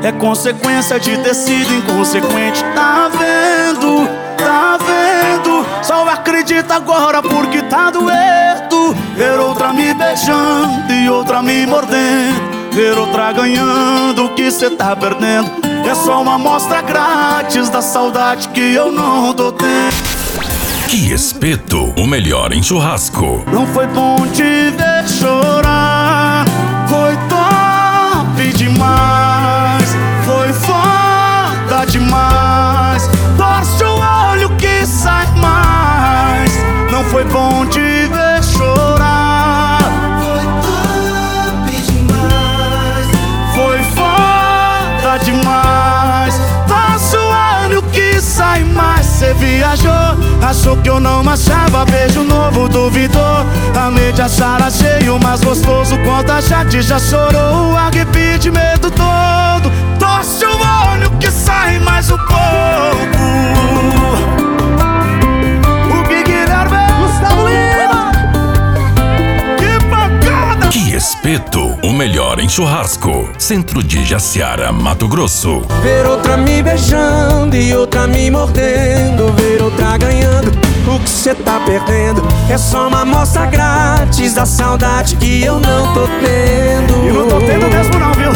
É consequência de ter sido inconsequente. Tá vendo, tá vendo? Só acredita agora porque tá doendo. Ver outra me beijando e outra me mordendo. Ver outra ganhando o que cê tá perdendo. É só uma amostra grátis da saudade que eu não tô tendo. Que Espeto, o melhor em churrasco. Não foi bom te ver chorar. Foi top demais. Foi foda demais. Torce o olho que sai mais. Não foi bom te ver chorar. Foi top demais. Foi foda demais. Torce o olho que sai mais. Cê viajou, achou que eu não achava. Beijo novo, duvidou. Amei de achar, achei o mais gostoso. Quando a gente já chorou, o arrependimento todo. Torce o olho que sai mais um pouco. O Guilherme, Gustavo Lima. Que pancada! Que Espeto, o melhor em churrasco. Centro de Jaciara, Mato Grosso. Ver outra me beijando e outra me mordendo. Ver outra ganhando o que cê tá perdendo. É só uma amostra grátis da saudade que eu não tô tendo. E não tô tendo mesmo não, viu?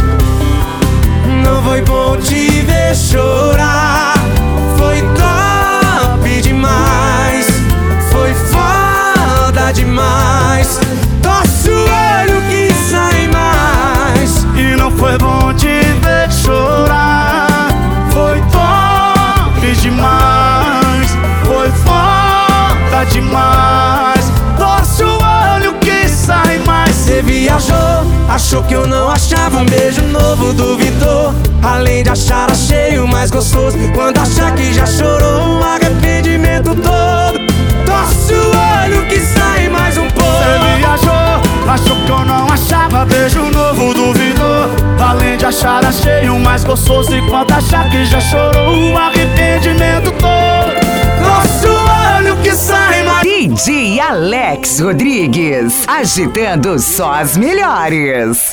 Não foi bom te ver chorar. Foi top demais. Foi foda demais. Torce o olho que sai mais. E não foi bom te ver chorar. Foi top demais. Foi foda demais. Torce o olho que sai mais. Cê viajou, achou que eu não achava. Um beijo novo, duvidou. Além de achar, achei o mais gostoso. Quando achar que já chorou, o arrependimento todo. Torce o olho que sai mais um pouco. Cê viajou, achou que eu não achava. Beijo novo, duvidou. Além de achar, achei o mais gostoso. E quando achar que já chorou, o arrependimento todo. Torce o olho que sai mais. DJ Alex Rodrigues, agitando só as melhores.